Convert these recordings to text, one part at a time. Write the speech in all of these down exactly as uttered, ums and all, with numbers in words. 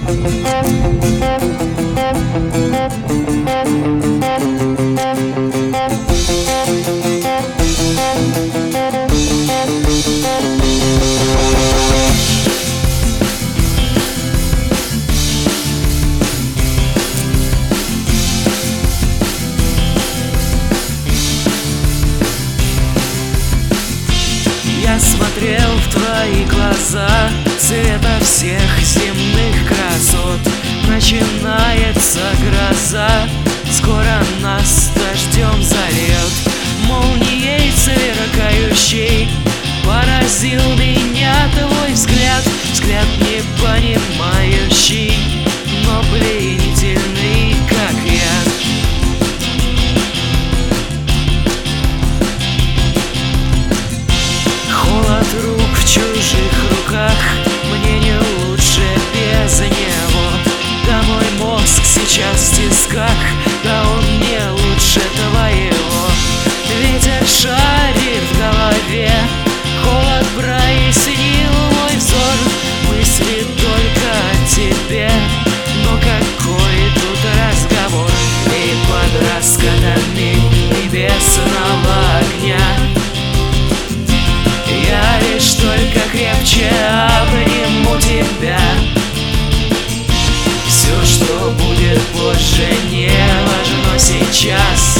Я смотрел в твои глаза, цвета всех земных красот. Начинается гроза, скоро нас дождем зальет. Молнией сверкающей поразил меня твой взгляд. Взгляд не понимающий, но пленительный, как яд. Холод рук в чужих руках, мне не лучше без него. Да мой мозг сейчас в тисках, да он не лучше твоего. Ветер шарит в голове, холод прояснил мой взор. Мысли только о тебе, но какой тут разговор? И под раскатами небесного огня я лишь только крепче обниму тебя. Все, что будет позже, не важно сейчас.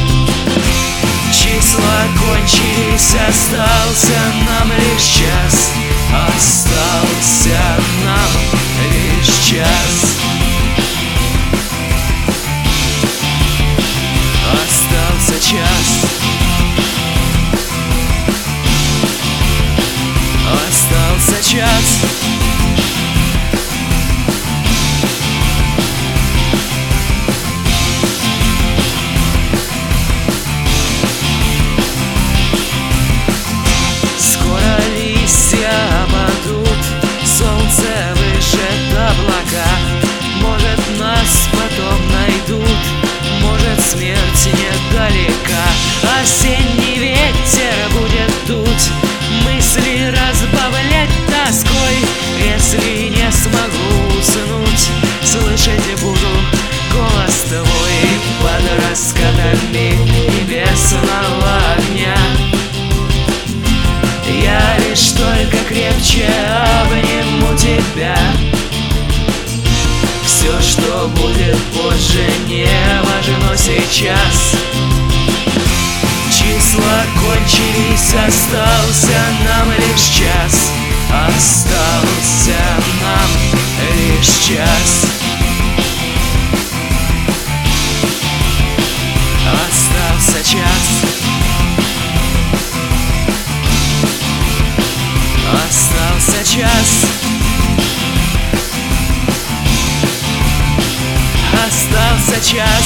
Числа кончились, остался нам лишь час. Остался нам лишь час. Остался час. Остался час. Скоро листья опадут, солнце выжжет облака. Может, нас потом найдут, может, смерть недалека. Осенний ветер будет дуть, мысли разбавлять тоской. Если не смогу уснуть, слышать буду голос твой под раскатами небесного огня. Я лишь только крепче обниму тебя. Все, что будет позже, не важно сейчас. Числа кончились, остался нам лишь час. Остался нам лишь час. Остался час. Остался час. Остался час.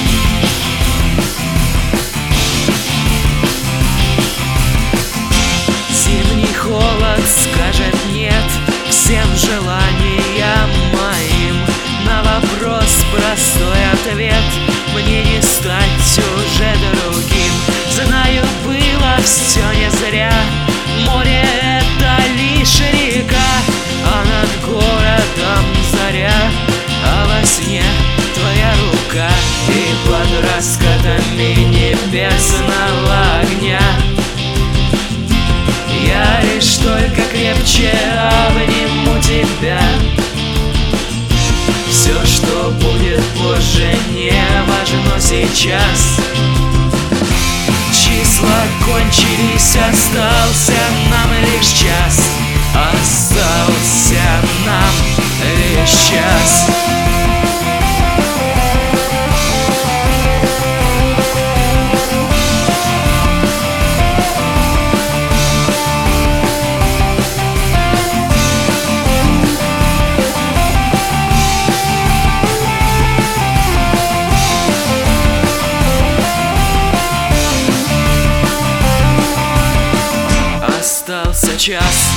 Зимний холод скажет нет всем желаниям моим. На вопрос простой ответ: мне не стать уже другим. Знаю, было все не зря. Море — это лишь река, а над городом заря, а во сне твоя рука. И под раскатами небесного огня я лишь только крепче обниму тебя. Все, что будет позже, не важно сейчас. Числа кончились, остался нам лишь час. Остался нам лишь час. Остался час.